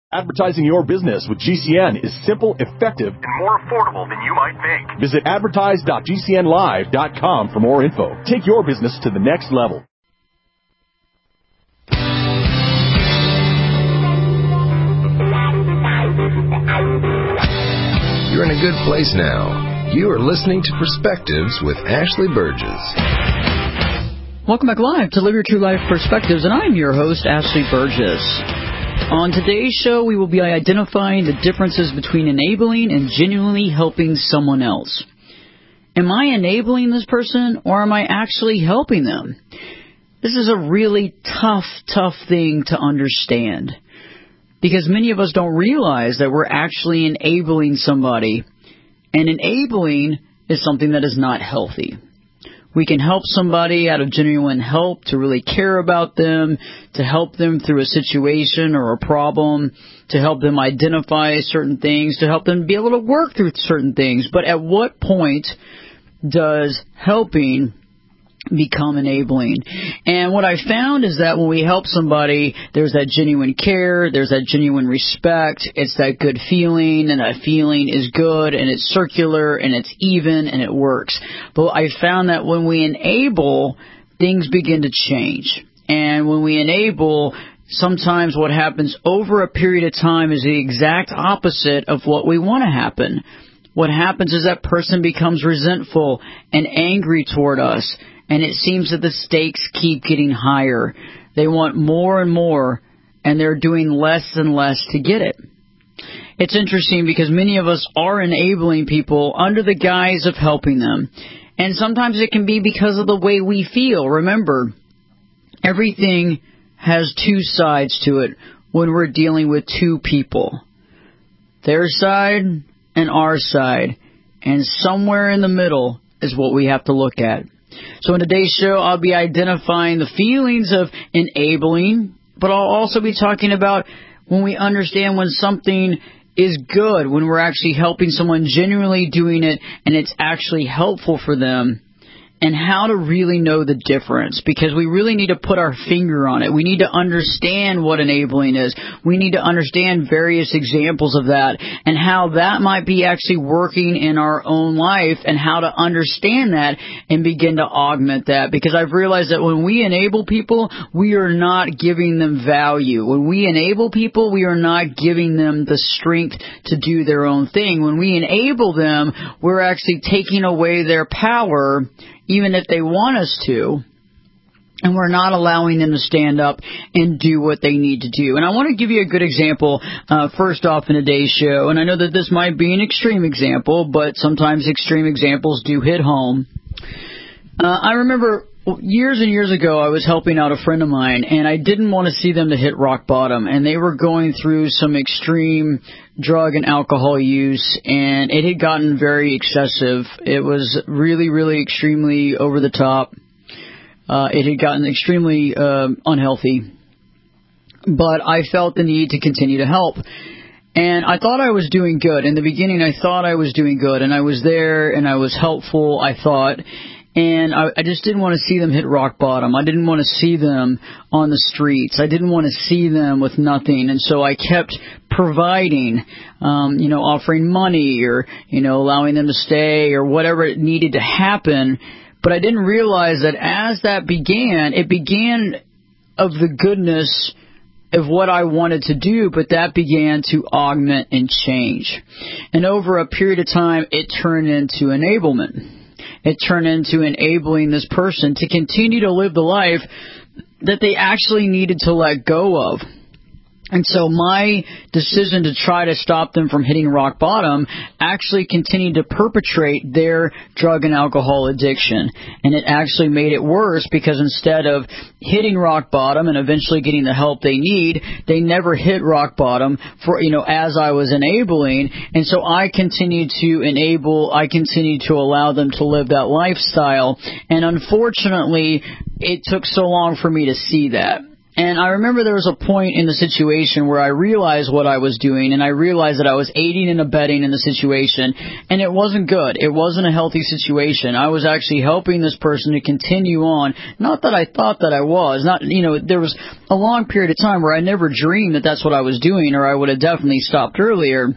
Advertising your business with GCN is simple, effective, and more affordable than you might think. Visit advertise.gcnlive.com for more info. Take your business to the next level. You're in a good place now. You are listening to Perspectives with Ashley Burgess. Welcome back live to Live Your True Life Perspectives, and I'm your host, Ashley Burgess. On today's show, we will be identifying the differences between enabling and genuinely helping someone else. Am I enabling this person, or am I actually helping them? This is a really tough thing to understand, because many of us don't realize that we're actually enabling somebody, and enabling is something that is not healthy. We can help somebody out of genuine help, to really care about them, to help them through a situation or a problem, to help them identify certain things, to help them be able to work through certain things. But at what point does helping become enabling? And what I found is that when we help somebody, there's that genuine care, there's that genuine respect, it's that good feeling, and that feeling is good, and it's circular, and it's even, and it works. But I found that when we enable, things begin to change. And when we enable, sometimes what happens over a period of time is the exact opposite of what we want to happen. What happens is that person becomes resentful and angry toward us, and it seems that the stakes keep getting higher. They want more and more, and they're doing less and less to get it. It's interesting because many of us are enabling people under the guise of helping them. And sometimes it can be because of the way we feel. Remember, everything has two sides to it when we're dealing with two people. Their side and our side. And somewhere in the middle is what we have to look at. So in today's show, I'll be identifying the feelings of enabling, but I'll also be talking about when we understand when something is good, when we're actually helping someone, genuinely doing it, and it's actually helpful for them, and how to really know the difference, because we really need to put our finger on it. We need to understand what enabling is. We need to understand various examples of that and how that might be actually working in our own life, and how to understand that and begin to augment that, because I've realized that when we enable people, we are not giving them value. When we enable people, we are not giving them the strength to do their own thing. When we enable them, we're actually taking away their power, even if they want us to, and we're not allowing them to stand up and do what they need to do. And I want to give you a good example first off in today's show, and I know that this might be an extreme example, but sometimes extreme examples do hit home. I remember years and years ago, I was helping out a friend of mine, and I didn't want to see them to hit rock bottom, and they were going through some extreme drug and alcohol use, and it had gotten very excessive. It was really, really extremely over the top. It had gotten extremely unhealthy, but I felt the need to continue to help. And I thought I was doing good. In the beginning, I thought I was doing good, and I was there, and I was helpful, I thought. And I just didn't want to see them hit rock bottom. I didn't want to see them on the streets. I didn't want to see them with nothing. And so I kept providing, offering money or, allowing them to stay or whatever it needed to happen. But I didn't realize that as that began, it began of the goodness of what I wanted to do, but that began to augment and change. And over a period of time, it turned into enablement. It turned into enabling this person to continue to live the life that they actually needed to let go of. And so my decision to try to stop them from hitting rock bottom actually continued to perpetrate their drug and alcohol addiction. And it actually made it worse, because instead of hitting rock bottom and eventually getting the help they need, they never hit rock bottom for, as I was enabling. And so I continued to enable, I continued to allow them to live that lifestyle. And unfortunately, it took so long for me to see that. And I remember there was a point in the situation where I realized what I was doing, and I realized that I was aiding and abetting in the situation, and it wasn't good. It wasn't a healthy situation. I was actually helping this person to continue on. Not that I thought that I was. There was a long period of time where I never dreamed that that's what I was doing, or I would have definitely stopped earlier.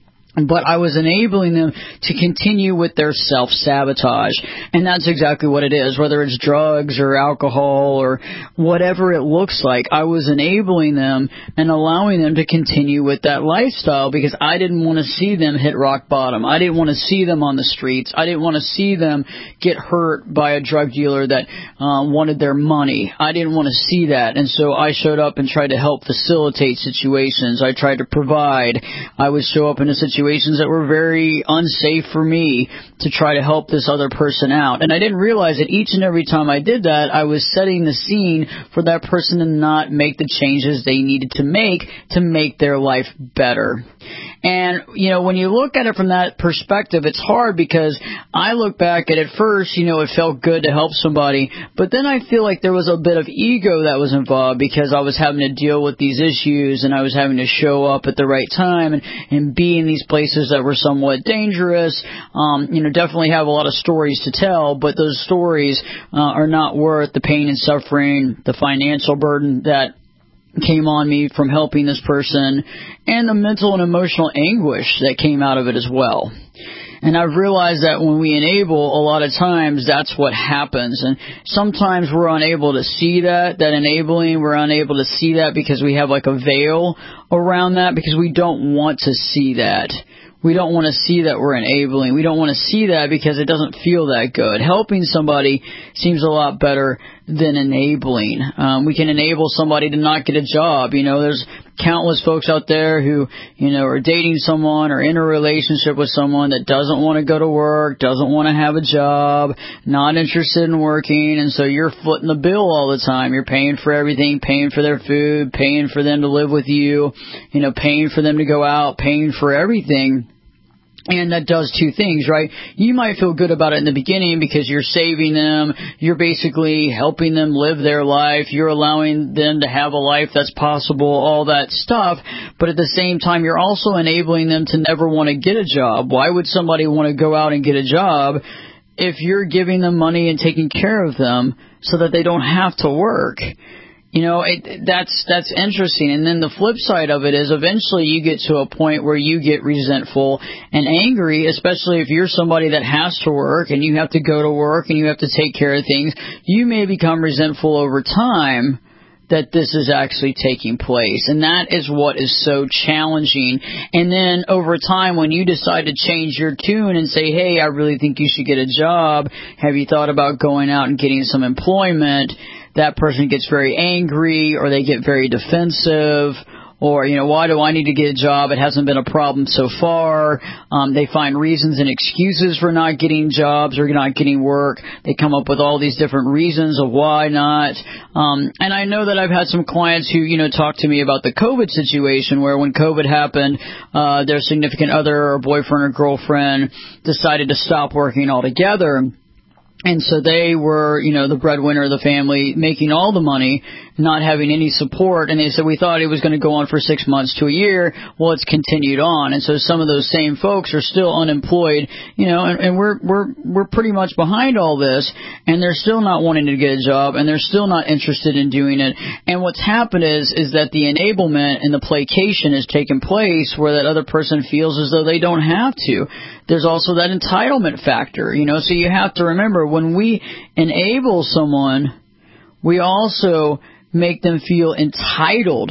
But I was enabling them to continue with their self-sabotage. And that's exactly what it is, whether it's drugs or alcohol or whatever it looks like. I was enabling them and allowing them to continue with that lifestyle because I didn't want to see them hit rock bottom. I didn't want to see them on the streets. I didn't want to see them get hurt by a drug dealer that wanted their money. I didn't want to see that. And so I showed up and tried to help facilitate situations. I tried to provide. I would show up in a situation that were very unsafe for me to try to help this other person out. And I didn't realize that each and every time I did that, I was setting the scene for that person to not make the changes they needed to make their life better. And, when you look at it from that perspective, it's hard because I look back at it first, it felt good to help somebody, but then I feel like there was a bit of ego that was involved because I was having to deal with these issues and I was having to show up at the right time and be in these places that were somewhat dangerous. Definitely have a lot of stories to tell, but those stories are not worth the pain and suffering, the financial burden that came on me from helping this person, and the mental and emotional anguish that came out of it as well. And I've realized that when we enable, a lot of times that's what happens. And sometimes we're unable to see that enabling, we're unable to see that because we have like a veil around that because we don't want to see that. We don't want to see that we're enabling. We don't want to see that because it doesn't feel that good. Helping somebody seems a lot better than enabling. We can enable somebody to not get a job. There's countless folks out there who, are dating someone or in a relationship with someone that doesn't want to go to work, doesn't want to have a job, not interested in working, and so you're footing the bill all the time. You're paying for everything, paying for their food, paying for them to live with you, paying for them to go out, paying for everything. And that does two things, right? You might feel good about it in the beginning because you're saving them. You're basically helping them live their life. You're allowing them to have a life that's possible, all that stuff. But at the same time, you're also enabling them to never want to get a job. Why would somebody want to go out and get a job if you're giving them money and taking care of them so that they don't have to work? That's interesting. And then the flip side of it is eventually you get to a point where you get resentful and angry, especially if you're somebody that has to work and you have to go to work and you have to take care of things. You may become resentful over time that this is actually taking place. And that is what is so challenging. And then over time, when you decide to change your tune and say, hey, I really think you should get a job, have you thought about going out and getting some employment? That person gets very angry or they get very defensive. Or, why do I need to get a job? It hasn't been a problem so far. They find reasons and excuses for not getting jobs or not getting work. They come up with all these different reasons of why not. And I know that I've had some clients who, talk to me about the COVID situation where when COVID happened, their significant other or boyfriend or girlfriend decided to stop working altogether. And so they were, the breadwinner of the family, making all the money, not having any support. And they said, we thought it was going to go on for 6 months to a year. Well, it's continued on. And so some of those same folks are still unemployed, and we're pretty much behind all this. And they're still not wanting to get a job, and they're still not interested in doing it. And what's happened is that the enablement and the placation has taken place where that other person feels as though they don't have to. There's also that entitlement factor, so you have to remember when we enable someone, we also make them feel entitled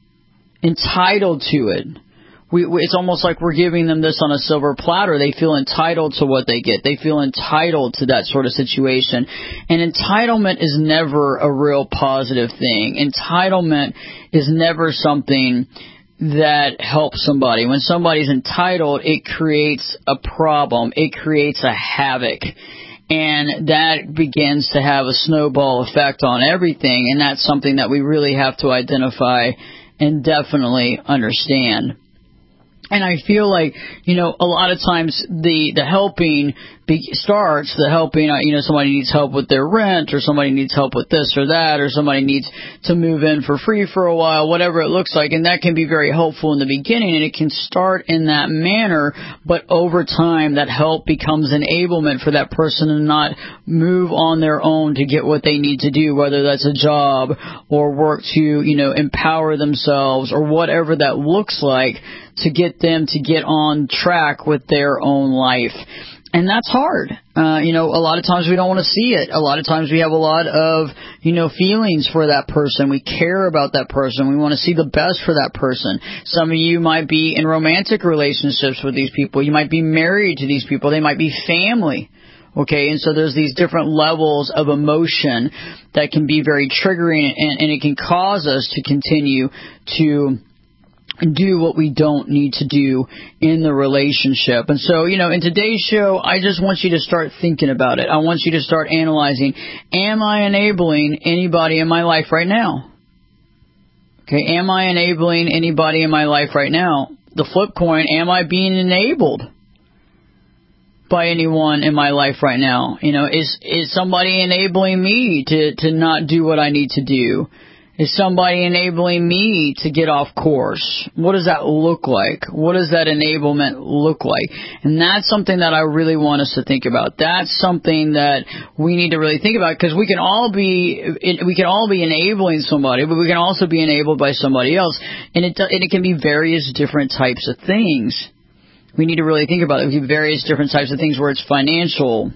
to it. It's almost like we're giving them this on a silver platter. They feel entitled to what they get. They feel entitled to that sort of situation. And entitlement is never a real positive thing. Entitlement is never something that helps somebody. When somebody's entitled, it creates a problem. It creates a havoc. And that begins to have a snowball effect on everything. And that's something that we really have to identify and definitely understand. And I feel like, a lot of times the helping starts, somebody needs help with their rent, or somebody needs help with this or that, or somebody needs to move in for free for a while, whatever it looks like. And that can be very helpful in the beginning, and it can start in that manner, but over time that help becomes enablement for that person to not move on their own to get what they need to do, whether that's a job or work to, empower themselves or whatever that looks like, to get them to get on track with their own life. And that's hard. A lot of times we don't want to see it. A lot of times we have a lot of, feelings for that person. We care about that person. We want to see the best for that person. Some of you might be in romantic relationships with these people. You might be married to these people. They might be family. Okay, and so there's these different levels of emotion that can be very triggering, and it can cause us to continue to do what we don't need to do in the relationship. And so, in today's show, I just want you to start thinking about it. I want you to start analyzing, am I enabling anybody in my life right now? Okay, am I enabling anybody in my life right now? The flip coin, am I being enabled by anyone in my life right now? Is somebody enabling me to not do what I need to do? Is somebody enabling me to get off course? What does that look like? What does that enablement look like? And that's something that I really want us to think about. That's something that we need to really think about, because we can all be enabling somebody, but we can also be enabled by somebody else, and it can be various different types of things. We need to really think about it. It can be various different types of things, where it's financial,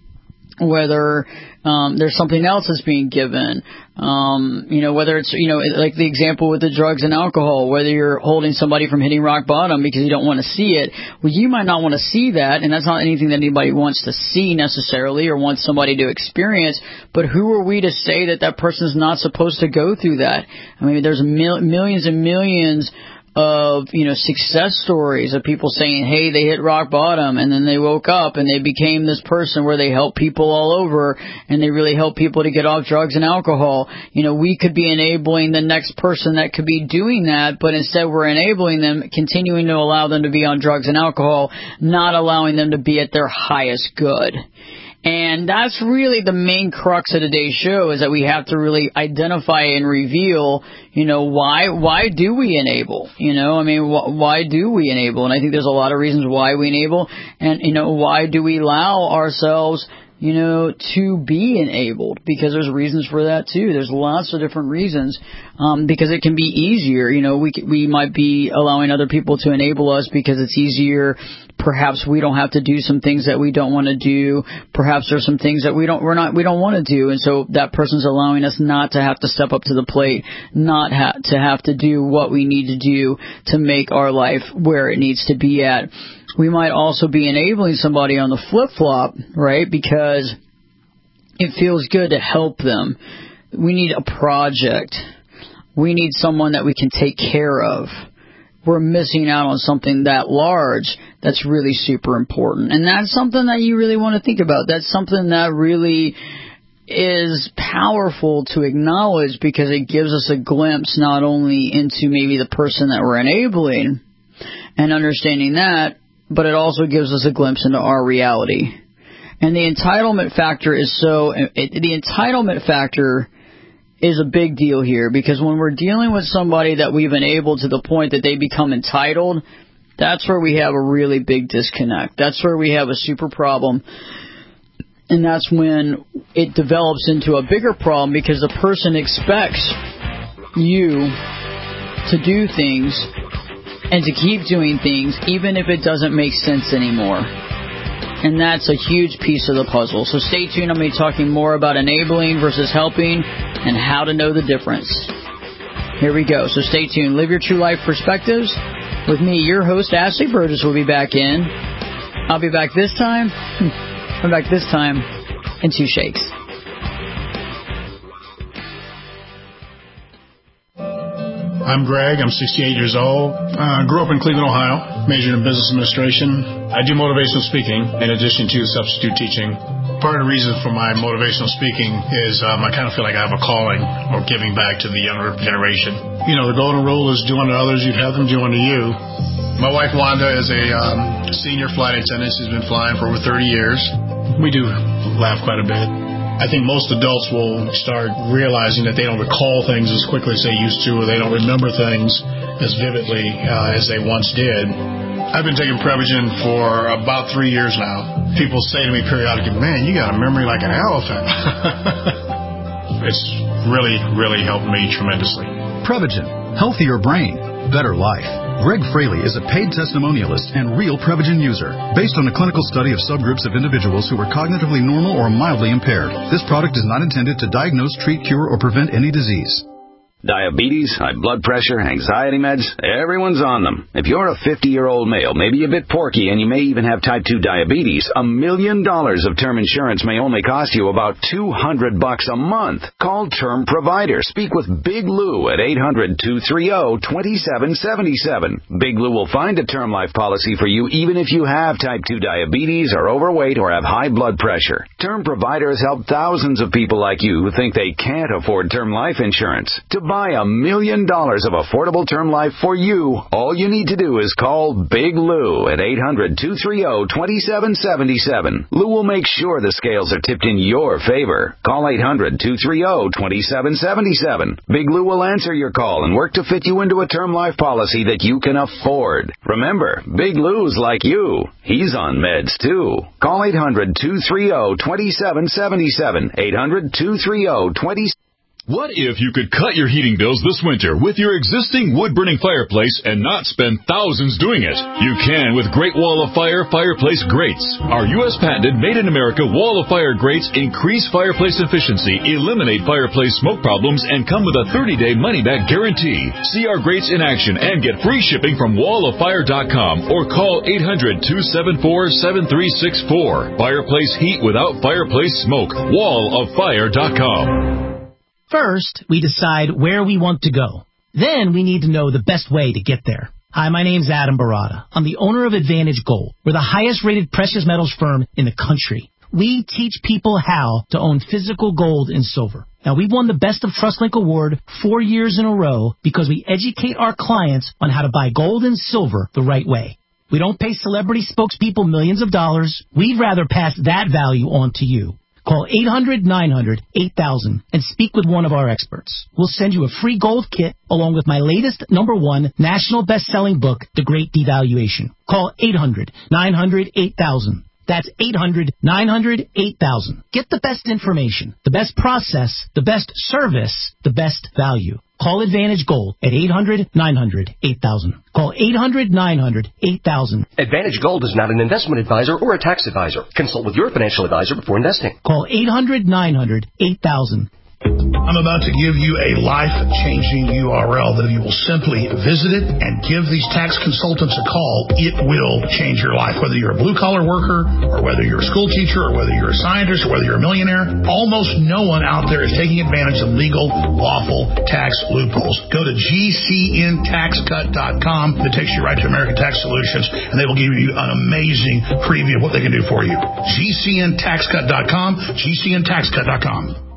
whether there's something else that's being given, whether it's, like the example with the drugs and alcohol, whether you're holding somebody from hitting rock bottom because you don't want to see it. Well, you might not want to see that, and that's not anything that anybody wants to see necessarily or wants somebody to experience, but who are we to say that person's not supposed to go through that? I mean, there's millions and millions of, success stories of people saying, hey, they hit rock bottom and then they woke up and they became this person where they help people all over and they really help people to get off drugs and alcohol. We could be enabling the next person that could be doing that, but instead we're enabling them, continuing to allow them to be on drugs and alcohol, not allowing them to be at their highest good. And that's really the main crux of today's show, is that we have to really identify and reveal, why do we enable? Why do we enable? And I think there's a lot of reasons why we enable, and, why do we allow ourselves, to be enabled? Because there's reasons for that too. There's lots of different reasons, because it can be easier. We might be allowing other people to enable us because it's easier. Perhaps we don't have to do some things that we don't want to do. Perhaps there's some things that we don't want to do, and so that person's allowing us not to have to step up to the plate, not to have to do what we need to do to make our life where it needs to be at. We might also be enabling somebody on the flip-flop, right, because it feels good to help them. We need a project. We need someone that we can take care of. We're missing out on something that large that's really super important. And that's something that you really want to think about. That's something that really is powerful to acknowledge, because it gives us a glimpse not only into maybe the person that we're enabling and understanding that, but it also gives us a glimpse into our reality. And the entitlement factor is a big deal here, because when we're dealing with somebody that we've enabled to the point that they become entitled, that's where we have a really big disconnect. That's where we have a super problem. And that's when it develops into a bigger problem, because the person expects you to do things and to keep doing things even if it doesn't make sense anymore. And that's a huge piece of the puzzle. So stay tuned. I'm going to be talking more about enabling versus helping and how to know the difference. Here we go. So stay tuned. Live Your True Life Perspectives with me, your host, Ashley Burgess, will be back in. I'll be back this time. I'm back this time in 2 shakes. I'm Greg. I'm 68 years old. Grew up in Cleveland, Ohio. Majored in business administration. I do motivational speaking in addition to substitute teaching. Part of the reason for my motivational speaking is I kind of feel like I have a calling or giving back to the younger generation. The golden rule is do unto others, you'd have them do unto you. My wife Wanda is a senior flight attendant. She's been flying for over 30 years. We do laugh quite a bit. I think most adults will start realizing that they don't recall things as quickly as they used to, or they don't remember things as vividly as they once did. I've been taking Prevagen for about 3 years now. People say to me periodically, man, you got a memory like an elephant. It's really, really helped me tremendously. Prevagen. Healthier brain. Better life. Greg Fraley is a paid testimonialist and real Prevagen user, based on a clinical study of subgroups of individuals who were cognitively normal or mildly impaired. This product is not intended to diagnose, treat, cure, or prevent any disease. Diabetes, high blood pressure, anxiety meds, everyone's on them. If you're a 50-year-old male, maybe a bit porky, and you may even have type 2 diabetes, $1 million of term insurance may only cost you about $200 a month. Call Term Provider. Speak with Big Lou at 800-230-2777. Big Lou will find a term life policy for you even if you have type 2 diabetes, are overweight, or have high blood pressure. Term Provider has helped thousands of people like you who think they can't afford term life insurance. To buy $1 million of affordable term life for you, all you need to do is call Big Lou at 800-230-2777. Lou will make sure the scales are tipped in your favor. Call 800-230-2777. Big Lou will answer your call and work to fit you into a term life policy that you can afford. Remember, Big Lou's like you. He's on meds, too. Call 800-230-2777. 800-230-2777. What if you could cut your heating bills this winter with your existing wood-burning fireplace and not spend thousands doing it? You can with Great Wall of Fire fireplace grates. Our U.S. patented made-in-America Wall of Fire grates increase fireplace efficiency, eliminate fireplace smoke problems, and come with a 30-day money-back guarantee. See our grates in action and get free shipping from walloffire.com or call 800-274-7364. Fireplace heat without fireplace smoke. walloffire.com. First, we decide where we want to go. Then we need to know the best way to get there. Hi, my name's Adam Barada. I'm the owner of Advantage Gold. We're the highest-rated precious metals firm in the country. We teach people how to own physical gold and silver. Now, we've won the Best of TrustLink Award 4 years in a row because we educate our clients on how to buy gold and silver the right way. We don't pay celebrity spokespeople millions of dollars. We'd rather pass that value on to you. Call 800-900-8000 and speak with one of our experts. We'll send you a free gold kit along with my latest #1 national best-selling book, The Great Devaluation. Call 800-900-8000. That's 800-900-8000. Get the best information, the best process, the best service, the best value. Call Advantage Gold at 800-900-8000. Call 800-900-8000. Advantage Gold is not an investment advisor or a tax advisor. Consult with your financial advisor before investing. Call 800-900-8000. I'm about to give you a life-changing URL that if you will simply visit it and give these tax consultants a call, it will change your life. Whether you're a blue-collar worker or whether you're a school teacher or whether you're a scientist or whether you're a millionaire, almost no one out there is taking advantage of legal, lawful tax loopholes. Go to GCNTaxCut.com. It takes you right to American Tax Solutions, and they will give you an amazing preview of what they can do for you. GCNTaxCut.com, GCNTaxCut.com.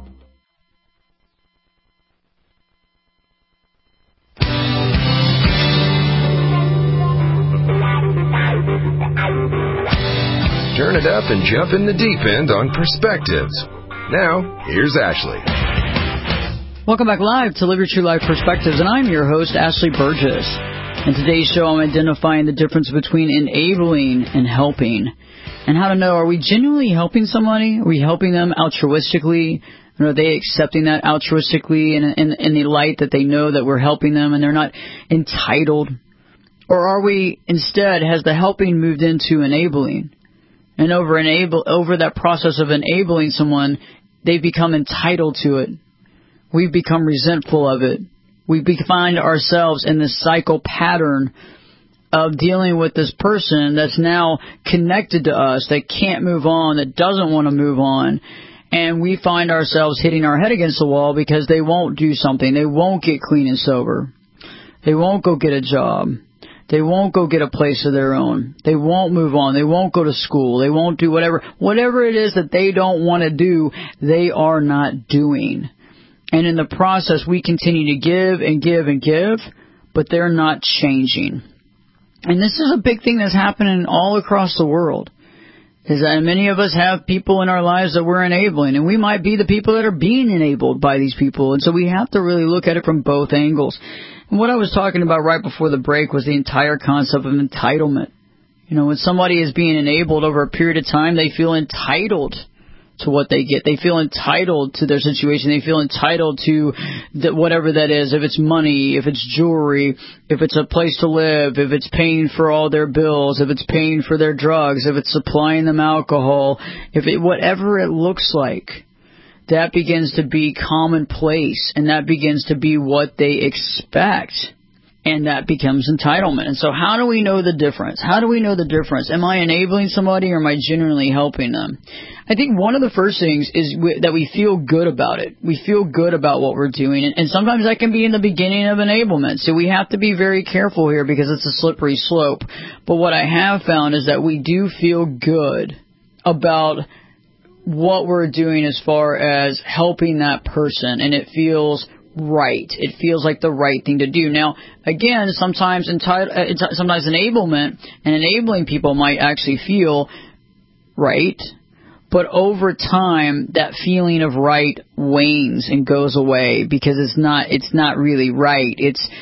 Turn it up and jump in the deep end on Perspectives. Now, here's Ashley. Welcome back live to Live Your True Life Perspectives, and I'm your host, Ashley Burgess. In today's show, I'm identifying the difference between enabling and helping, and how to know, are we genuinely helping somebody? Are we helping them altruistically? And are they accepting that altruistically in the light that they know that we're helping them and they're not entitled? Or are we, instead, has the helping moved into enabling? And over that process of enabling someone, they become entitled to it. We become resentful of it. We find ourselves in this cycle pattern of dealing with this person that's now connected to us, that can't move on, that doesn't want to move on. And we find ourselves hitting our head against the wall because they won't do something. They won't get clean and sober. They won't go get a job. They won't go get a place of their own. They won't move on. They won't go to school. They won't do whatever it is that they don't want to do, they are not doing. And in the process, we continue to give and give and give, but they're not changing. And this is a big thing that's happening all across the world, is that many of us have people in our lives that we're enabling, and we might be the people that are being enabled by these people. And so we have to really look at it from both angles. And what I was talking about right before the break was the entire concept of entitlement. You know, when somebody is being enabled over a period of time, they feel entitled to what they get. They feel entitled to their situation. They feel entitled to whatever that is, if it's money, if it's jewelry, if it's a place to live, if it's paying for all their bills, if it's paying for their drugs, if it's supplying them alcohol, whatever it looks like. That begins to be commonplace, and that begins to be what they expect. And that becomes entitlement. And so how do we know the difference? How do we know the difference? Am I enabling somebody, or am I genuinely helping them? I think one of the first things is that we feel good about it. We feel good about what we're doing. And sometimes that can be in the beginning of enablement. So we have to be very careful here, because it's a slippery slope. But what I have found is that we do feel good about what we're doing as far as helping that person. And it feels right. It feels like the right thing to do. Now, again, sometimes enablement and enabling people might actually feel right, but over time, that feeling of right wanes and goes away, because it's not really right.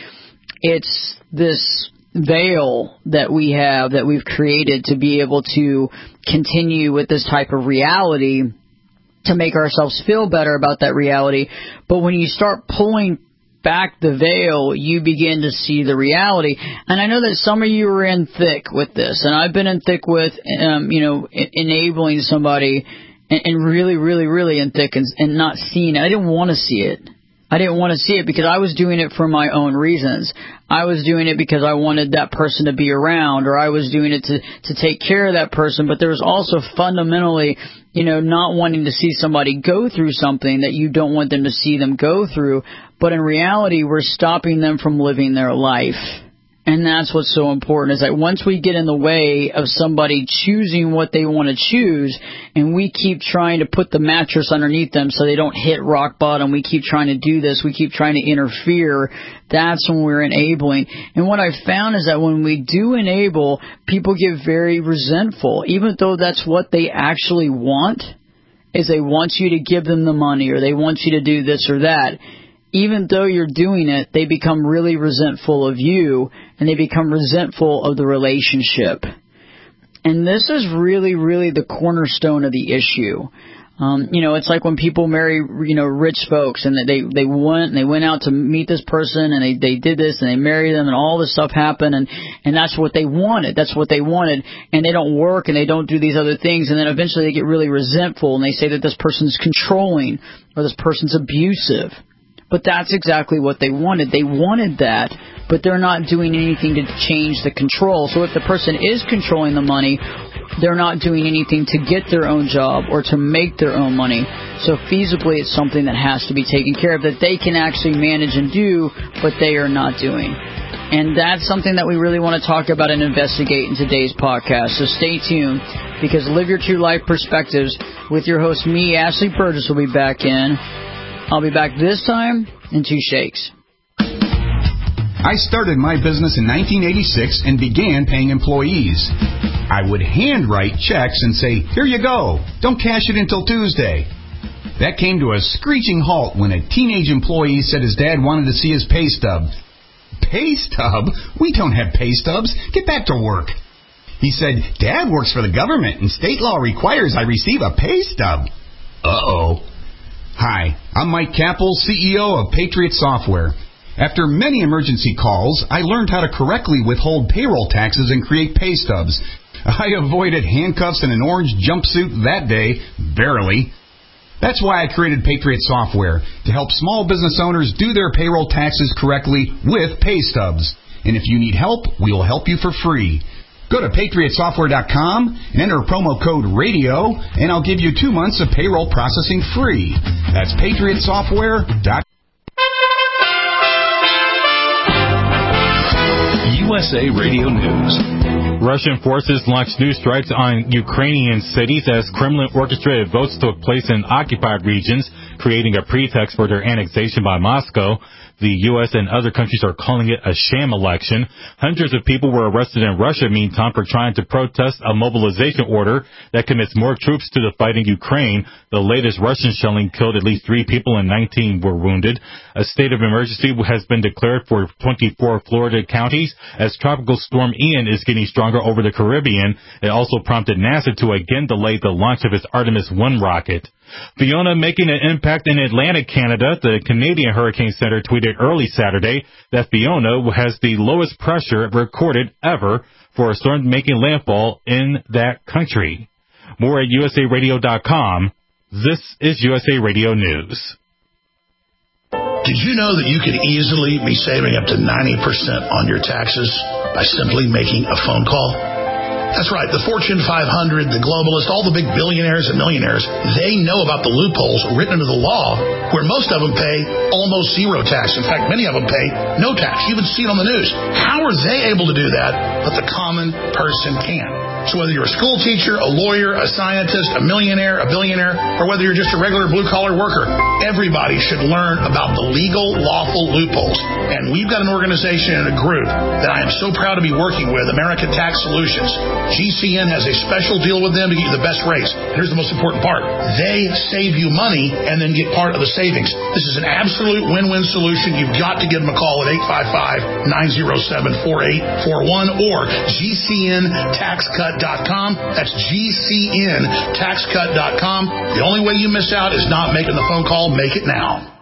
It's this veil that we have, that we've created to be able to continue with this type of reality, to make ourselves feel better about that reality. But when you start pulling back the veil, you begin to see the reality. And I know that some of you are in thick with this, and I've been in thick with, enabling somebody, and really, really, really in thick, and not seeing it. I didn't want to see it. I didn't want to see it because I was doing it for my own reasons. I was doing it because I wanted that person to be around, or I was doing it to take care of that person. But there was also fundamentally, not wanting to see somebody go through something that you don't want them to see them go through. But in reality, we're stopping them from living their life. And that's what's so important, is that once we get in the way of somebody choosing what they want to choose, and we keep trying to put the mattress underneath them so they don't hit rock bottom, we keep trying to do this, we keep trying to interfere, that's when we're enabling. And what I've found is that when we do enable, people get very resentful, even though that's what they actually want, is they want you to give them the money, or they want you to do this or that. Even though you're doing it, they become really resentful of you, and they become resentful of the relationship. And this is really, really the cornerstone of the issue. It's like when people marry, rich folks, and they went out to meet this person, and they did this, and they married them, and all this stuff happened, and that's what they wanted. That's what they wanted. And they don't work, and they don't do these other things, and then eventually they get really resentful, and they say that this person's controlling, or this person's abusive. But that's exactly what they wanted. They wanted that, but they're not doing anything to change the control. So if the person is controlling the money, they're not doing anything to get their own job or to make their own money. So feasibly, it's something that has to be taken care of, that they can actually manage and do, but they are not doing. And that's something that we really want to talk about and investigate in today's podcast. So stay tuned, because Live Your True Life Perspectives with your host, me, Ashley Burgess, will be back in. I'll be back this time in 2 shakes. I started my business in 1986 and began paying employees. I would handwrite checks and say, "Here you go. Don't cash it until Tuesday." That came to a screeching halt when a teenage employee said his dad wanted to see his pay stub. Pay stub? We don't have pay stubs. Get back to work. He said, "Dad works for the government and state law requires I receive a pay stub." Uh-oh. Hi, I'm Mike Capel, CEO of Patriot Software. After many emergency calls, I learned how to correctly withhold payroll taxes and create pay stubs. I avoided handcuffs and an orange jumpsuit that day, barely. That's why I created Patriot Software, to help small business owners do their payroll taxes correctly with pay stubs. And if you need help, we will help you for free. Go to PatriotSoftware.com and enter promo code RADIO, and I'll give you 2 months of payroll processing free. That's PatriotSoftware.com. USA Radio News. Russian forces launched new strikes on Ukrainian cities as Kremlin-orchestrated votes took place in occupied regions, creating a pretext for their annexation by Moscow. The U.S. and other countries are calling it a sham election. Hundreds of people were arrested in Russia, meantime, for trying to protest a mobilization order that commits more troops to the fight in Ukraine. The latest Russian shelling killed at least 3 people and 19 were wounded. A state of emergency has been declared for 24 Florida counties as Tropical Storm Ian is getting stronger over the Caribbean. It also prompted NASA to again delay the launch of its Artemis 1 rocket. Fiona making an impact in Atlantic Canada. The Canadian Hurricane Center tweeted early Saturday that Fiona has the lowest pressure recorded ever for a storm making landfall in that country. More at usaradio.com. This is USA Radio News. Did you know that you could easily be saving up to 90% on your taxes by simply making a phone call? That's right. The Fortune 500, the globalists, all the big billionaires and millionaires, they know about the loopholes written into the law where most of them pay almost zero tax. In fact, many of them pay no tax. You even see it on the news. How are they able to do that, but the common person can't? So whether you're a school teacher, a lawyer, a scientist, a millionaire, a billionaire, or whether you're just a regular blue-collar worker, everybody should learn about the legal, lawful loopholes. And we've got an organization and a group that I am so proud to be working with, American Tax Solutions. GCN has a special deal with them to get you the best rates. Here's the most important part. They save you money and then get part of the savings. This is an absolute win-win solution. You've got to give them a call at 855-907-4841 or GCNTaxCut.com. That's GCNTaxCut.com. The only way you miss out is not making the phone call. Make it now.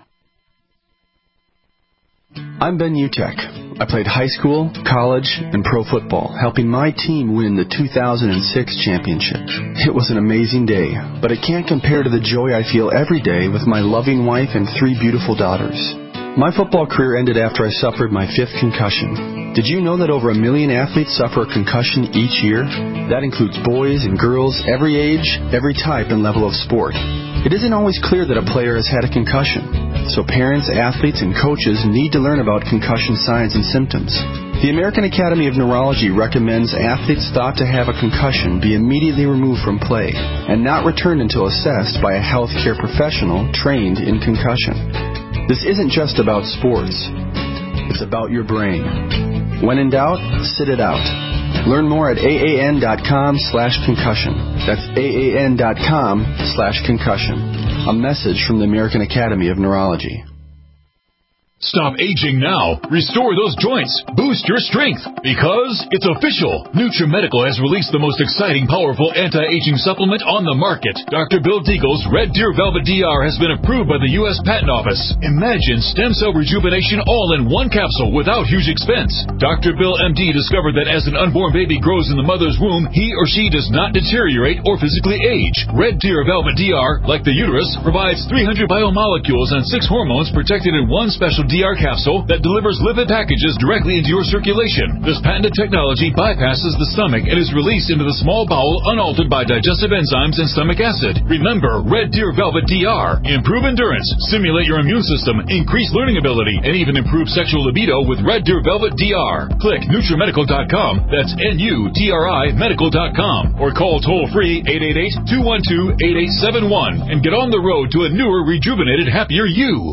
I'm Ben Utek. I played high school, college, and pro football, helping my team win the 2006 championship. It was an amazing day, but it can't compare to the joy I feel every day with my loving wife and 3 beautiful daughters. My football career ended after I suffered my 5th concussion. Did you know that over 1 million athletes suffer a concussion each year? That includes boys and girls, every age, every type and level of sport. It isn't always clear that a player has had a concussion, so parents, athletes, and coaches need to learn about concussion signs and symptoms. The American Academy of Neurology recommends athletes thought to have a concussion be immediately removed from play and not returned until assessed by a healthcare professional trained in concussion. This isn't just about sports. It's about your brain. When in doubt, sit it out. Learn more at AAN.com/concussion. That's AAN.com/concussion. A message from the American Academy of Neurology. Stop aging now. Restore those joints. Boost your strength. Because it's official. NutriMedical has released the most exciting, powerful anti-aging supplement on the market. Dr. Bill Deagle's Red Deer Velvet DR has been approved by the U.S. Patent Office. Imagine stem cell rejuvenation all in one capsule without huge expense. Dr. Bill MD discovered that as an unborn baby grows in the mother's womb, he or she does not deteriorate or physically age. Red Deer Velvet DR, like the uterus, provides 300 biomolecules and 6 hormones protected in one special DR capsule that delivers lipid packages directly into your circulation. This patented technology bypasses the stomach and is released into the small bowel unaltered by digestive enzymes and stomach acid. Remember, Red Deer Velvet DR. Improve endurance, stimulate your immune system, increase learning ability, and even improve sexual libido with Red Deer Velvet DR. Click NutriMedical.com, that's NUTRI Medical.com, or call toll-free 888-212-8871 and get on the road to a newer, rejuvenated, happier you.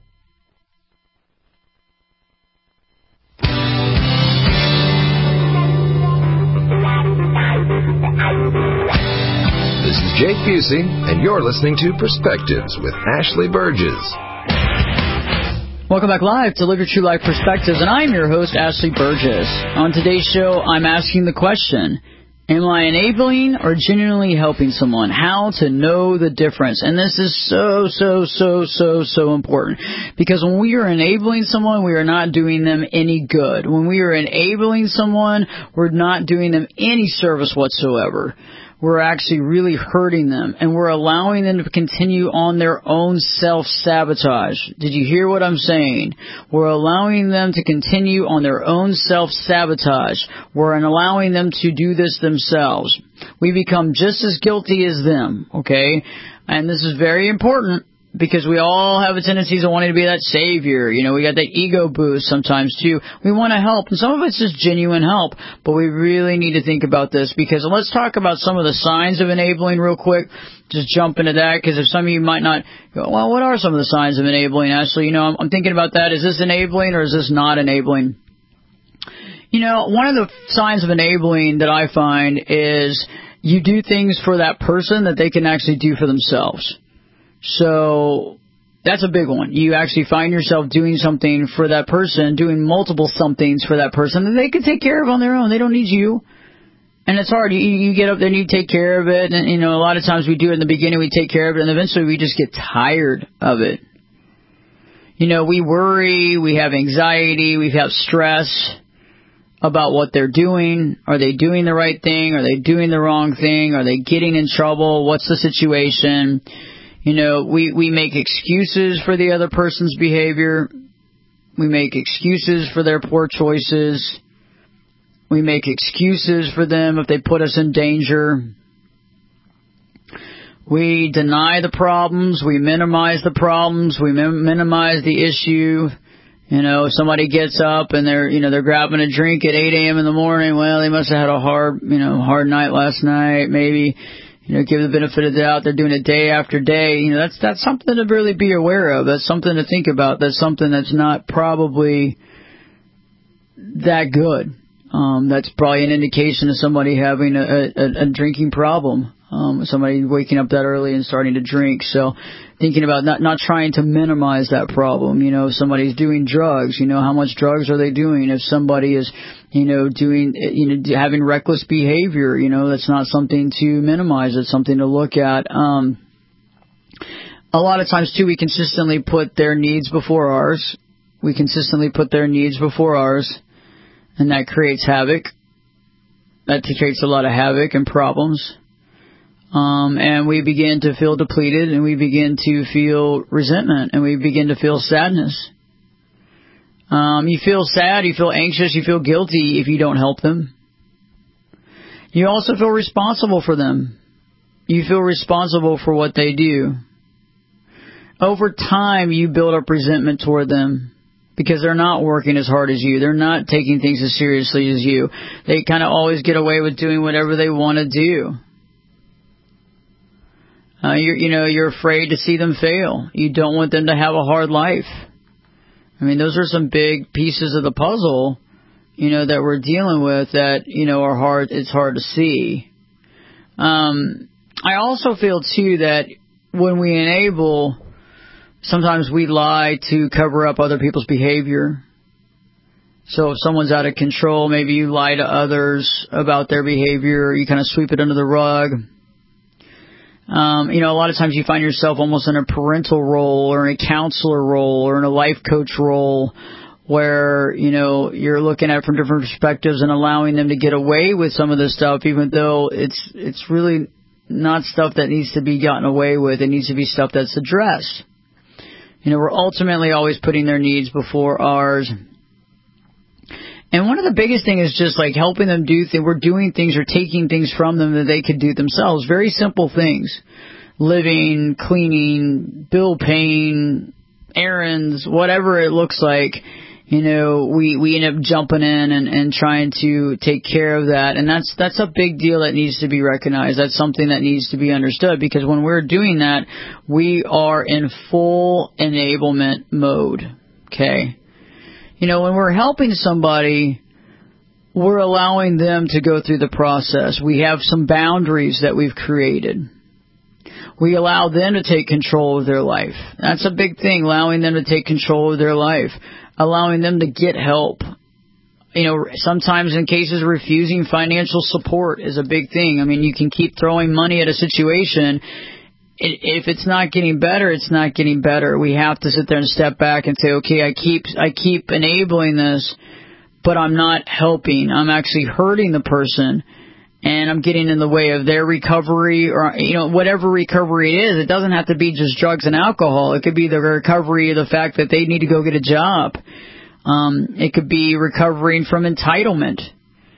This is Jake Busey, and you're listening to Perspectives with Ashley Burgess. Welcome back live to Live Your True Life Perspectives, and I'm your host, Ashley Burgess. On today's show, I'm asking the question, am I enabling or genuinely helping someone? How to know the difference. And this is so important. Because when we are enabling someone, we are not doing them any good. When we are enabling someone, we're not doing them any service whatsoever. We're actually really hurting them, and we're allowing them to continue on their own self-sabotage. Did you hear what I'm saying? We're allowing them to continue on their own self-sabotage. We're allowing them to do this themselves. We become just as guilty as them, okay? And this is very important. because we all have a tendency of wanting to be that savior. You know, we got that ego boost sometimes, too. We want to help, and some of it's just genuine help, but we really need to think about this, because let's talk about some of the signs of enabling real quick. Just jump into that, because if some of you might not go, well, what are some of the signs of enabling, Ashley? You know, I'm thinking about that. Is this enabling or is this not enabling? You know, one of the signs of enabling that I find is you do things for that person that they can actually do for themselves. So that's a big one. You actually find yourself doing something for that person, doing multiple somethings for that person that they can take care of on their own. They don't need you. And it's hard. You get up there and you take care of it. And, you know, a lot of times we do it in the beginning, we take care of it, and eventually we just get tired of it. You know, we worry, we have anxiety, we have stress about what they're doing. Are they doing the right thing? Are they doing the wrong thing? Are they getting in trouble? What's the situation? You know, we make excuses for the other person's behavior. We make excuses for their poor choices. We make excuses for them if they put us in danger. We deny the problems. We minimize the problems. We minimize the issue. You know, somebody gets up and they're grabbing a drink at 8 a.m. in the morning. Well, they must have had a hard night last night. Maybe, you know, give the benefit of the doubt. They're doing it day after day. You know, that's something to really be aware of. That's something to think about. That's something that's not probably that good. That's probably an indication of somebody having a drinking problem. Somebody waking up that early and starting to drink. So thinking about not trying to minimize that problem. You know, if somebody's doing drugs, you know, how much drugs are they doing? If somebody is, you know, having reckless behavior, you know, that's not something to minimize. It's something to look at. A lot of times, too, we consistently put their needs before ours. We consistently put their needs before ours, and that creates havoc. That creates a lot of havoc and problems. And we begin to feel depleted, and we begin to feel resentment, and we begin to feel sadness. You feel sad, you feel anxious, you feel guilty if you don't help them. You also feel responsible for them. You feel responsible for what they do. Over time, you build up resentment toward them because they're not working as hard as you. They're not taking things as seriously as you. They kind of always get away with doing whatever they want to do. You're afraid to see them fail. You don't want them to have a hard life. I mean, those are some big pieces of the puzzle, you know, that we're dealing with that, you know, are hard. It's hard to see. I also feel, too, that when we enable, sometimes we lie to cover up other people's behavior. So if someone's out of control, maybe you lie to others about their behavior. You kind of sweep it under the rug. You know, a lot of times you find yourself almost in a parental role or in a counselor role or in a life coach role where, you know, you're looking at it from different perspectives and allowing them to get away with some of this stuff, even though it's really not stuff that needs to be gotten away with. It needs to be stuff that's addressed. You know, we're ultimately always putting their needs before ours. And one of the biggest things is just like helping them do things. We're doing things or taking things from them that they could do themselves. Very simple things. Living, cleaning, bill paying, errands, whatever it looks like. You know, we end up jumping in and trying to take care of that. And that's a big deal that needs to be recognized. That's something that needs to be understood, because when we're doing that, we are in full enablement mode. Okay? You know, when we're helping somebody, we're allowing them to go through the process. We have some boundaries that we've created. We allow them to take control of their life. That's a big thing, allowing them to take control of their life. Allowing them to get help. You know, sometimes in cases refusing financial support is a big thing. I mean, you can keep throwing money at a situation. If it's not getting better, it's not getting better. We have to sit there and step back and say, okay, I keep enabling this, but I'm not helping. I'm actually hurting the person, and I'm getting in the way of their recovery, or, you know, whatever recovery it is. It doesn't have to be just drugs and alcohol. It could be the recovery of the fact that they need to go get a job. It could be recovering from entitlement.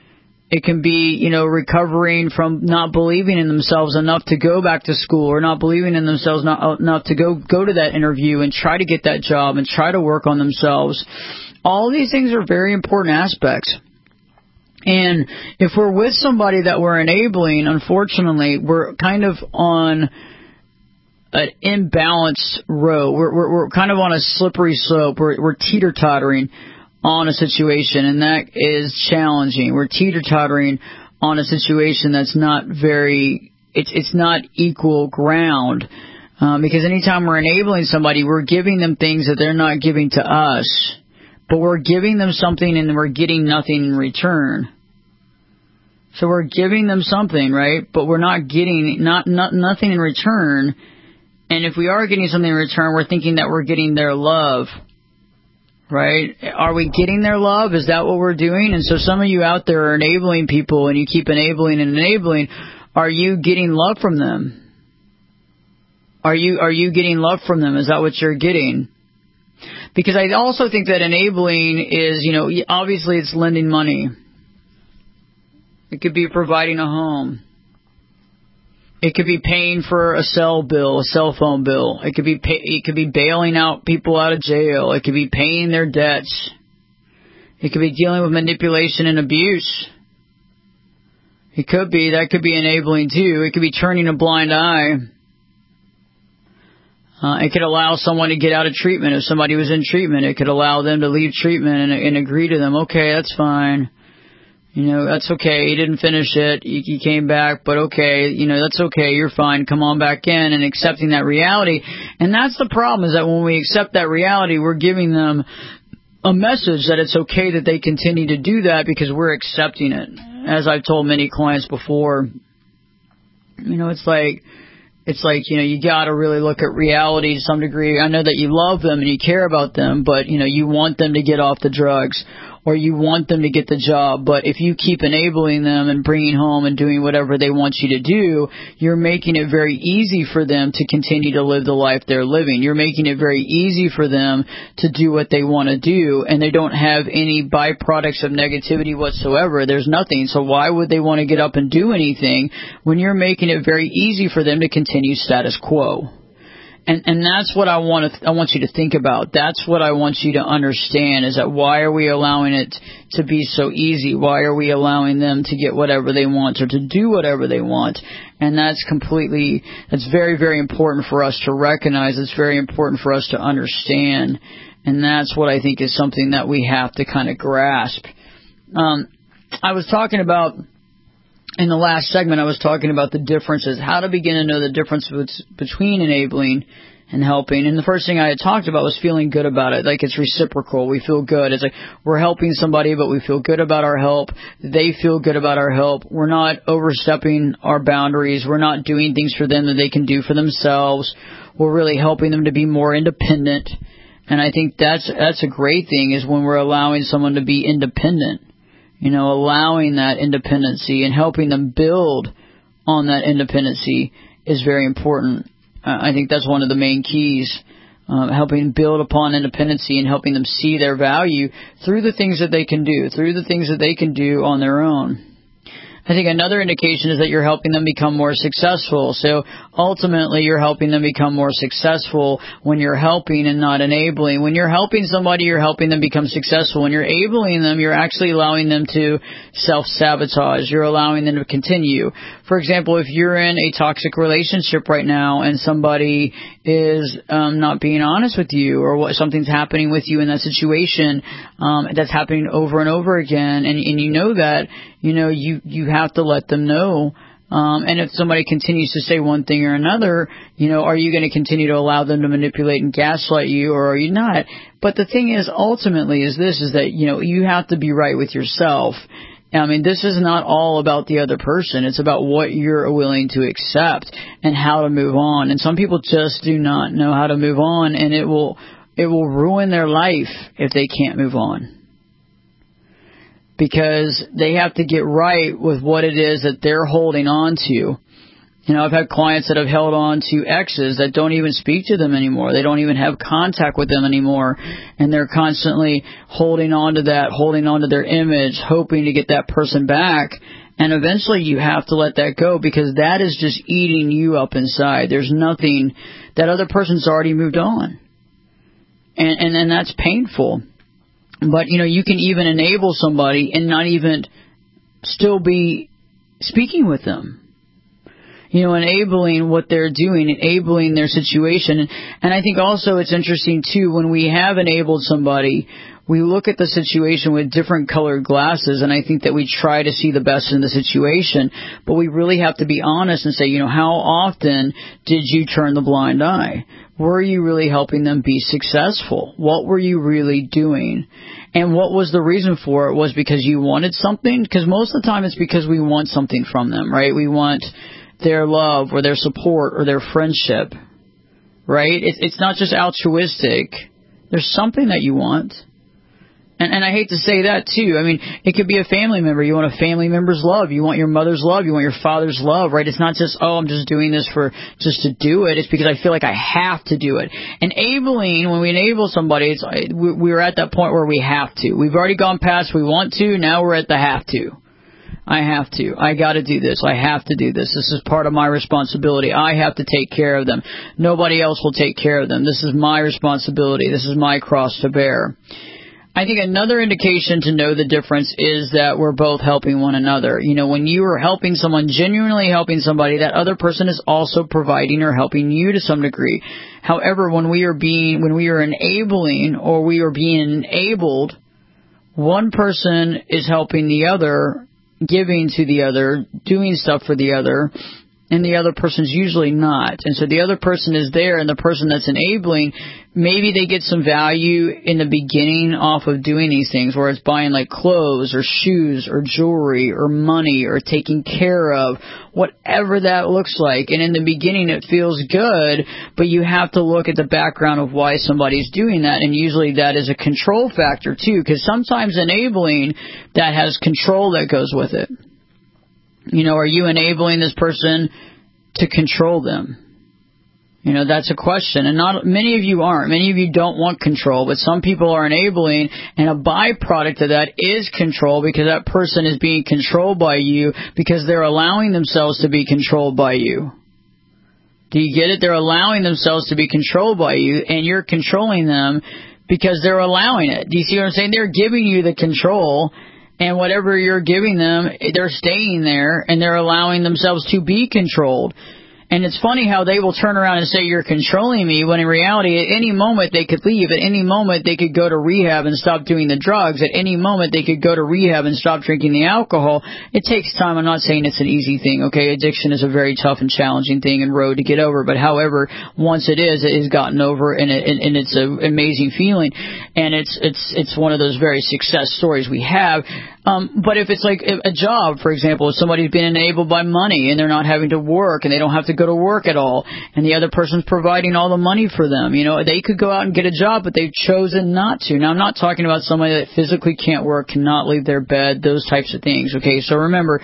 It can be, recovering from not believing in themselves enough to go back to school, or not believing in themselves enough to go to that interview and try to get that job and try to work on themselves. All these things are very important aspects. And if we're with somebody that we're enabling, unfortunately, we're kind of on an imbalanced road. We're kind of on a slippery slope. We're teeter-tottering on a situation, and that is challenging. We're teeter-tottering on a situation that's not it's not equal ground. Because anytime we're enabling somebody, we're giving them things that they're not giving to us. But we're giving them something and we're getting nothing in return. So we're giving them something, right? But we're not getting nothing in return. And if we are getting something in return, we're thinking that we're getting their love. Right? Are we getting their love? Is that what we're doing? And so some of you out there are enabling people, and you keep enabling and enabling. Are you getting love from them? Are you getting love from them? Is that what you're getting? Because I also think that enabling is, obviously it's lending money. It could be providing a home. It could be paying for a cell phone bill. It could be bailing out people out of jail. It could be paying their debts. It could be dealing with manipulation and abuse. That could be enabling too. It could be turning a blind eye. It could allow someone to get out of treatment. If somebody was in treatment, it could allow them to leave treatment and agree to them. Okay, that's fine. That's okay. You didn't finish it. You came back, but okay. That's okay. You're fine. Come on back in, and accepting that reality. And that's the problem, is that when we accept that reality, we're giving them a message that it's okay that they continue to do that because we're accepting it. As I've told many clients before, it's like, you got to really look at reality to some degree. I know that you love them and you care about them, but, you want them to get off the drugs, or you want them to get the job. But if you keep enabling them and bringing home and doing whatever they want you to do, you're making it very easy for them to continue to live the life they're living. You're making it very easy for them to do what they want to do, and they don't have any byproducts of negativity whatsoever. There's nothing. So why would they want to get up and do anything when you're making it very easy for them to continue status quo? And that's what I want you to think about. That's what I want you to understand, is that why are we allowing it to be so easy? Why are we allowing them to get whatever they want or to do whatever they want? And that's very, very important for us to recognize. It's very important for us to understand. And that's what I think is something that we have to kind of grasp. I was talking about, in the last segment, I was talking about the differences, how to begin to know the difference between enabling and helping. And the first thing I had talked about was feeling good about it. Like, it's reciprocal. We feel good. It's like we're helping somebody, but we feel good about our help. They feel good about our help. We're not overstepping our boundaries. We're not doing things for them that they can do for themselves. We're really helping them to be more independent. And I think that's a great thing, is when we're allowing someone to be independent. Allowing that independency and helping them build on that independency is very important. I think that's one of the main keys, helping build upon independency and helping them see their value through the things that they can do on their own. I think another indication is that you're helping them become more successful. So ultimately, you're helping them become more successful when you're helping and not enabling. When you're helping somebody, you're helping them become successful. When you're enabling them, you're actually allowing them to self-sabotage. You're allowing them to continue. For example, if you're in a toxic relationship right now and somebody is not being honest with you, or something's happening with you in that situation that's happening over and over again, and you know that, you have to let them know. And if somebody continues to say one thing or another, are you going to continue to allow them to manipulate and gaslight you, or are you not? But the thing is, ultimately, is that, you have to be right with yourself. I mean, this is not all about the other person. It's about what you're willing to accept and how to move on. And some people just do not know how to move on, and it will ruin their life if they can't move on. Because they have to get right with what it is that they're holding on to. I've had clients that have held on to exes that don't even speak to them anymore. They don't even have contact with them anymore. And they're constantly holding on to that, holding on to their image, hoping to get that person back. And eventually you have to let that go, because that is just eating you up inside. There's nothing, that other person's already moved on. And that's painful. But, you can even enable somebody and not even still be speaking with them. Enabling what they're doing, enabling their situation. And I think also it's interesting, too, when we have enabled somebody, we look at the situation with different colored glasses, and I think that we try to see the best in the situation. But we really have to be honest and say, how often did you turn the blind eye? Were you really helping them be successful? What were you really doing? And what was the reason for it? Was because you wanted something? Because most of the time it's because we want something from them, right? We want their love or their support or their friendship, right? It's not just altruistic. There's something that you want. And I hate to say that, too. I mean, it could be a family member. You want a family member's love. You want your mother's love. You want your father's love, right? It's not just, I'm just doing this just to do it. It's because I feel like I have to do it. Enabling, when we enable somebody, we're at that point where we have to. We've already gone past we want to. Now we're at the have to. I have to. I got to do this. I have to do this. This is part of my responsibility. I have to take care of them. Nobody else will take care of them. This is my responsibility. This is my cross to bear. I think another indication to know the difference is that we're both helping one another. When you are helping someone, genuinely helping somebody, that other person is also providing or helping you to some degree. However, when we are enabling or we are being enabled, one person is helping the other, giving to the other, doing stuff for the other, and the other person's usually not. And so the other person is there, and the person that's enabling, maybe they get some value in the beginning off of doing these things, where it's buying like clothes or shoes or jewelry or money or taking care of, whatever that looks like. And in the beginning it feels good, but you have to look at the background of why somebody's doing that. And usually that is a control factor too, because sometimes enabling, that has control that goes with it. Are you enabling this person to control them? That's a question. And not many of you aren't. Many of you don't want control, but some people are enabling, and a byproduct of that is control, because that person is being controlled by you because they're allowing themselves to be controlled by you. Do you get it? They're allowing themselves to be controlled by you, and you're controlling them because they're allowing it. Do you see what I'm saying? They're giving you the control, and whatever you're giving them, they're staying there, and they're allowing themselves to be controlled. And it's funny how they will turn around and say, you're controlling me, when in reality, at any moment they could leave. At any moment they could go to rehab and stop doing the drugs. At any moment they could go to rehab and stop drinking the alcohol. It takes time. I'm not saying it's an easy thing, okay? Addiction is a very tough and challenging thing and road to get over. But however, once it is gotten over, and it's an amazing feeling. And it's one of those very success stories we have. But if it's like a job, for example, if somebody's been enabled by money and they're not having to work and they don't have to go to work at all, and the other person's providing all the money for them, they could go out and get a job, but they've chosen not to. Now, I'm not talking about somebody that physically can't work, cannot leave their bed, those types of things, okay? So remember,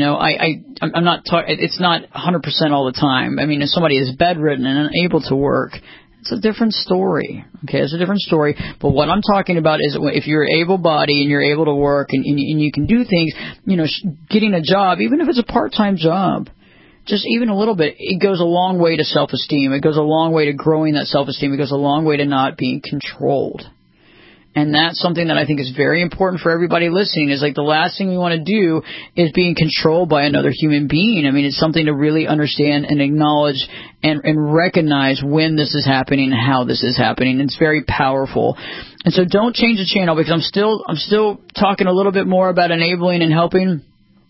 I'm not talking, it's not 100% all the time. I mean, if somebody is bedridden and unable to work, it's a different story, okay? It's a different story. But what I'm talking about is if you're able-bodied and you're able to work and you can do things, getting a job, even if it's a part-time job, just even a little bit, it goes a long way to self-esteem. It goes a long way to growing that self-esteem. It goes a long way to not being controlled. And that's something that I think is very important for everybody listening, is like the last thing we want to do is being controlled by another human being. I mean, it's something to really understand and acknowledge and recognize when this is happening and how this is happening. It's very powerful. And so don't change the channel, because I'm still talking a little bit more about enabling and helping,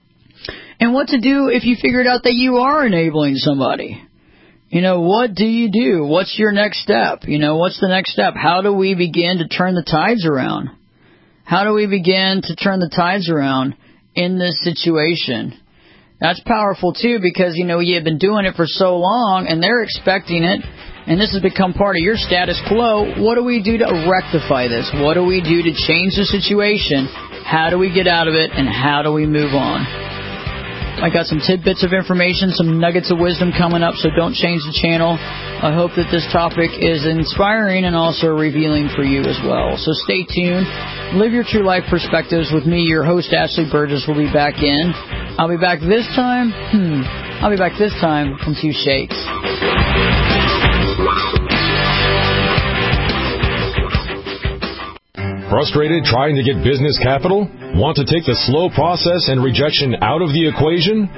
and what to do if you figured out that you are enabling somebody. What do you do? What's your next step? What's the next step? How do we begin to turn the tides around? How do we begin to turn the tides around in this situation? That's powerful, too, because, you've been doing it for so long, and they're expecting it, and this has become part of your status quo. What do we do to rectify this? What do we do to change the situation? How do we get out of it, and how do we move on? I got some tidbits of information, some nuggets of wisdom coming up, so don't change the channel. I hope that this topic is inspiring and also revealing for you as well. So stay tuned. Live your true life perspectives with me, your host, Ashley Burgess, will be back in. I'll be back this time from 2 Shakes. Frustrated trying to get business capital? Want to take the slow process and rejection out of the equation?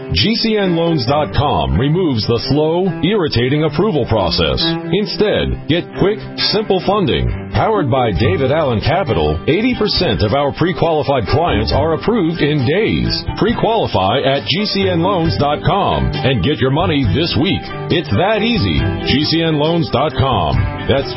GCNLoans.com removes the slow, irritating approval process. Instead, get quick, simple funding. Powered by David Allen Capital, 80% of our pre-qualified clients are approved in days. Pre-qualify at GCNLoans.com and get your money this week. It's that easy. GCNLoans.com. That's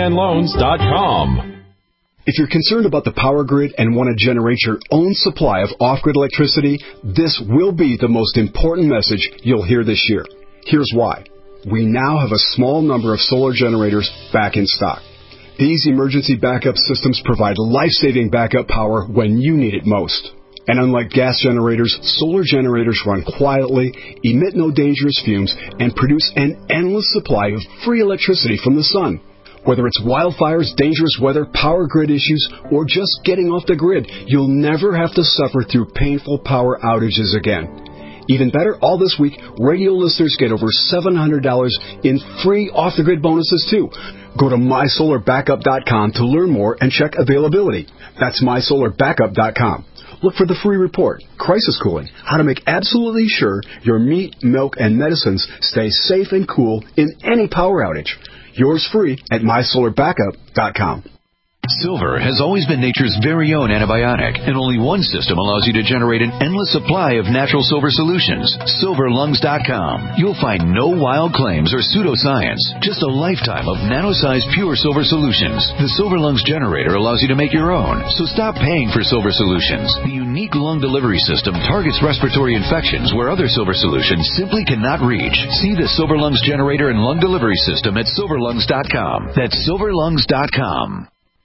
GCNLoans.com. If you're concerned about the power grid and want to generate your own supply of off-grid electricity, this will be the most important message you'll hear this year. Here's why. We now have a small number of solar generators back in stock. These emergency backup systems provide life-saving backup power when you need it most. And unlike gas generators, solar generators run quietly, emit no dangerous fumes, and produce an endless supply of free electricity from the sun. Whether it's wildfires, dangerous weather, power grid issues, or just getting off the grid, you'll never have to suffer through painful power outages again. Even better, all this week, radio listeners get over $700 in free off-the-grid bonuses, too. Go to MySolarBackup.com to learn more and check availability. That's MySolarBackup.com. Look for the free report, Crisis Cooling, how to make absolutely sure your meat, milk, and medicines stay safe and cool in any power outage. Yours free at MySolarBackup.com. Silver has always been nature's very own antibiotic, and only one system allows you to generate an endless supply of natural silver solutions. SilverLungs.com. You'll find no wild claims or pseudoscience, just a lifetime of nano-sized pure silver solutions. The Silver Lungs generator allows you to make your own, so stop paying for silver solutions. The unique lung delivery system targets respiratory infections where other silver solutions simply cannot reach. See the Silver Lungs generator and lung delivery system at SilverLungs.com. That's SilverLungs.com.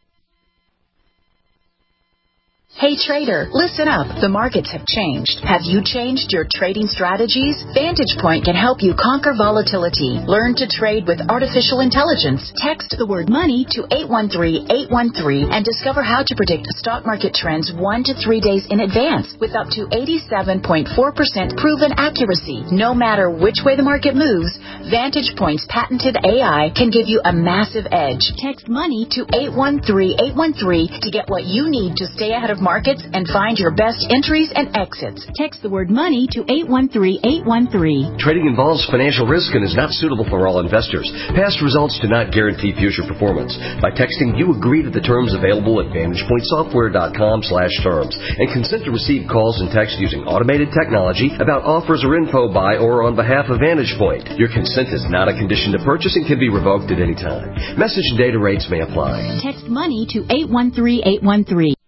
Hey trader, listen up. The markets have changed. Have you changed your trading strategies? Vantage Point can help you conquer volatility. Learn to trade with artificial intelligence. Text the word money to 813-813 and discover how to predict stock market trends 1 to 3 days in advance with up to 87.4% proven accuracy. No matter which way the market moves, Vantage Point's patented AI can give you a massive edge. Text money to 813-813 to get what you need to stay ahead of markets and find your best entries and exits. Text the word money to 813-813. Trading involves financial risk and is not suitable for all investors. Past results do not guarantee future performance. By texting, you agree to the terms available at VantagePointSoftware.com/terms and consent to receive calls and texts using automated technology about offers or info by or on behalf of Vantage Point. Your consent is not a condition to purchase and can be revoked at any time. Message and data rates may apply. Text money to 813-813.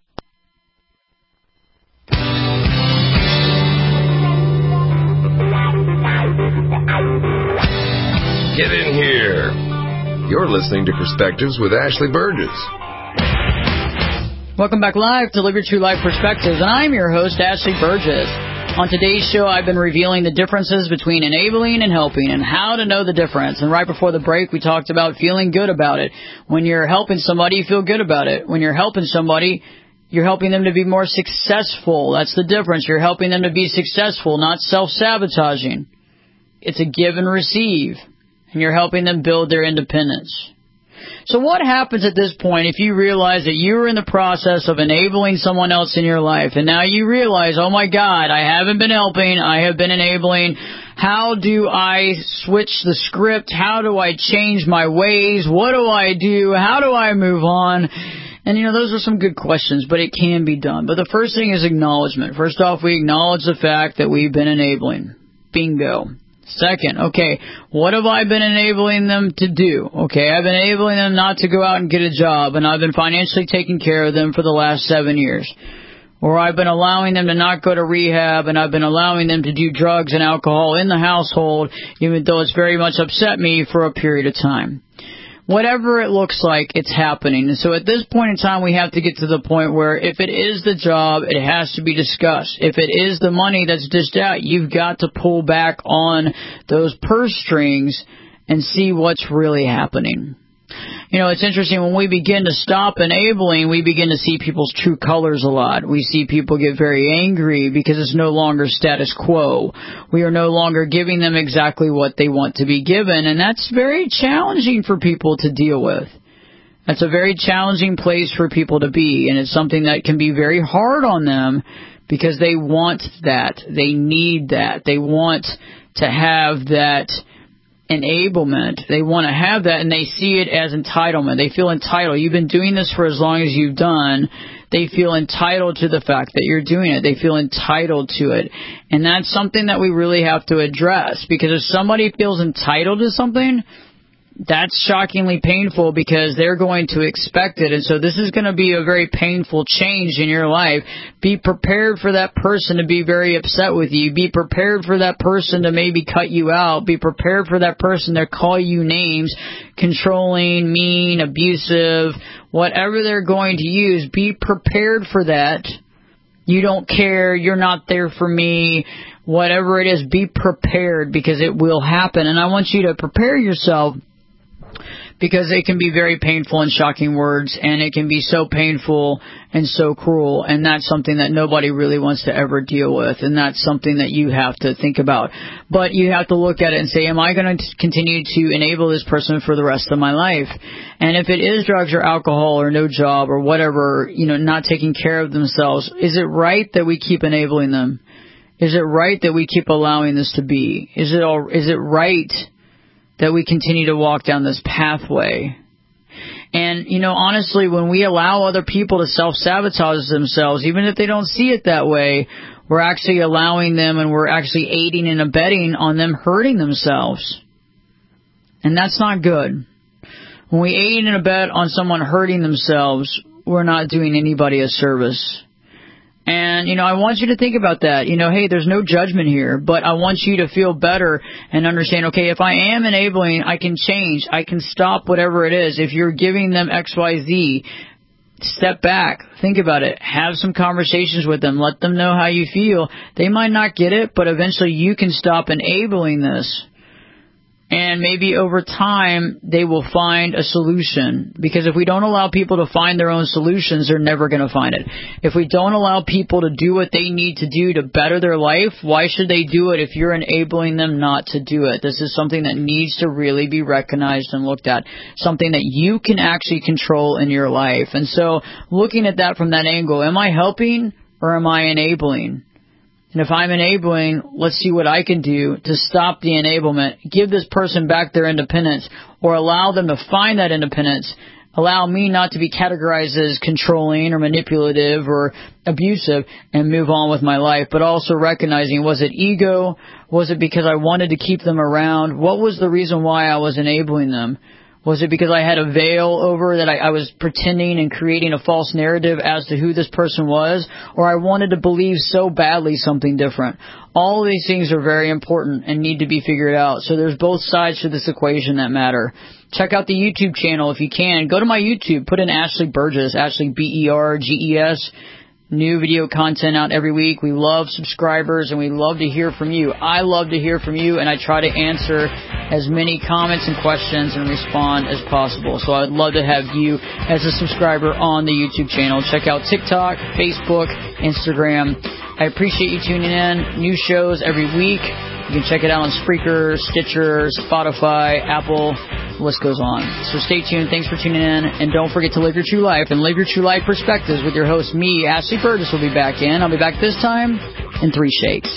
Get in here. You're listening to Perspectives with Ashley Burgess. Welcome back live to Live Your True Life Perspectives, and I'm your host, Ashley Burgess. On today's show, I've been revealing the differences between enabling and helping and how to know the difference. And right before the break, we talked about feeling good about it. When you're helping somebody, you feel good about it. When you're helping somebody, you're helping them to be more successful. That's the difference. You're helping them to be successful, not self-sabotaging. It's a give and receive, and you're helping them build their independence. So what happens at this point if you realize that you're in the process of enabling someone else in your life, and now you realize, oh my God, I haven't been helping, I have been enabling. How do I switch the script? How do I change my ways? What do I do? How do I move on? And, those are some good questions, but it can be done. But the first thing is acknowledgement. First off, we acknowledge the fact that we've been enabling. Bingo. Second, okay, what have I been enabling them to do? Okay, I've been enabling them not to go out and get a job, and I've been financially taking care of them for the last 7 years. Or I've been allowing them to not go to rehab, and I've been allowing them to do drugs and alcohol in the household, even though it's very much upset me for a period of time. whatever it looks like, it's happening. And so at this point in time, we have to get to the point where if it is the job, it has to be discussed. If it is the money that's dished out, you've got to pull back on those purse strings and see what's really happening. You know, it's interesting, when we begin to stop enabling, we begin to see people's true colors a lot. We see people get very angry because it's no longer status quo. We are no longer giving them exactly what they want to be given, and that's very challenging for people to deal with. That's a very challenging place for people to be, and it's something that can be very hard on them because they want that. They need that. They want to have that enablement. They want to have that, and they see it as entitlement. They feel entitled. You've been doing this for as long as you've done. They feel entitled to the fact that you're doing it. They feel entitled to it. And that's something that we really have to address, because if somebody feels entitled to something, that's shockingly painful because they're going to expect it. And so this is going to be a very painful change in your life. Be prepared for that person to be very upset with you. Be prepared for that person to maybe cut you out. Be prepared for that person to call you names, controlling, mean, abusive, whatever they're going to use. Be prepared for that. You don't care. You're not there for me. Whatever it is, be prepared, because it will happen. And I want you to prepare yourself, because it can be very painful and shocking words, and it can be so painful and so cruel, and that's something that nobody really wants to ever deal with, and that's something that you have to think about. But you have to look at it and say, am I going to continue to enable this person for the rest of my life? And if it is drugs or alcohol or no job or whatever, not taking care of themselves, is it right that we keep enabling them? Is it right that we keep allowing this to be? Is it right that we continue to walk down this pathway? And, honestly, when we allow other people to self-sabotage themselves, even if they don't see it that way, we're actually allowing them, and we're actually aiding and abetting on them hurting themselves. And that's not good. When we aid and abet on someone hurting themselves, we're not doing anybody a service. And, I want you to think about that. Hey, there's no judgment here, but I want you to feel better and understand, okay, if I am enabling, I can change. I can stop whatever it is. If you're giving them XYZ, step back, think about it, have some conversations with them, let them know how you feel. They might not get it, but eventually you can stop enabling this. And maybe over time, they will find a solution. Because if we don't allow people to find their own solutions, they're never going to find it. If we don't allow people to do what they need to do to better their life, why should they do it if you're enabling them not to do it? This is something that needs to really be recognized and looked at. Something that you can actually control in your life. And so, looking at that from that angle, am I helping or am I enabling? And if I'm enabling, let's see what I can do to stop the enablement, give this person back their independence, or allow them to find that independence, allow me not to be categorized as controlling or manipulative or abusive, and move on with my life. But also recognizing, was it ego? Was it because I wanted to keep them around? What was the reason why I was enabling them? Was it because I had a veil over that I was pretending and creating a false narrative as to who this person was? Or I wanted to believe so badly something different? All of these things are very important and need to be figured out. So there's both sides to this equation that matter. Check out the YouTube channel if you can. Go to my YouTube. Put in Ashley Burgess, Ashley Berges. New video content out every week. We love subscribers, and we love to hear from you. I love to hear from you, and I try to answer as many comments and questions and respond as possible. So I'd love to have you as a subscriber on the YouTube channel. Check out TikTok, Facebook, Instagram. I appreciate you tuning in. New shows every week. You can check it out on Spreaker, Stitcher, Spotify, Apple. The list goes on. So stay tuned. Thanks for tuning in. And don't forget to live your true life and live your true life perspectives with your host, me, Ashley Burgess, will be back in. I'll be back this time in 3 shakes.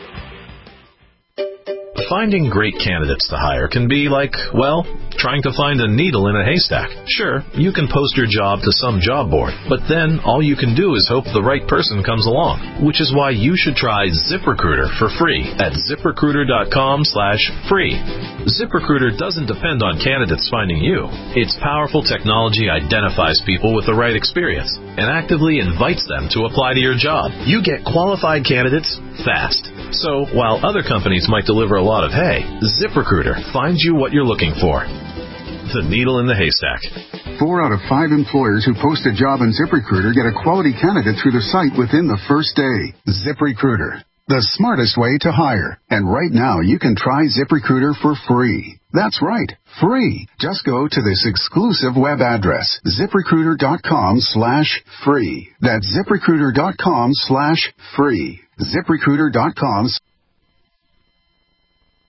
Finding great candidates to hire can be like, well, trying to find a needle in a haystack. Sure, you can post your job to some job board, but then all you can do is hope the right person comes along, which is why you should try ZipRecruiter for free at ZipRecruiter.com/free. ZipRecruiter doesn't depend on candidates finding you. Its powerful technology identifies people with the right experience and actively invites them to apply to your job. You get qualified candidates fast. So, while other companies might deliver a lot of hay, ZipRecruiter finds you what you're looking for. the needle in the haystack. 4 out of 5 employers who post a job on ZipRecruiter get a quality candidate through the site within the first day. ZipRecruiter, the smartest way to hire. And right now, you can try ZipRecruiter for free. That's right, free. Just go to this exclusive web address, ZipRecruiter.com/free. That's ZipRecruiter.com/free. ZipRecruiter.com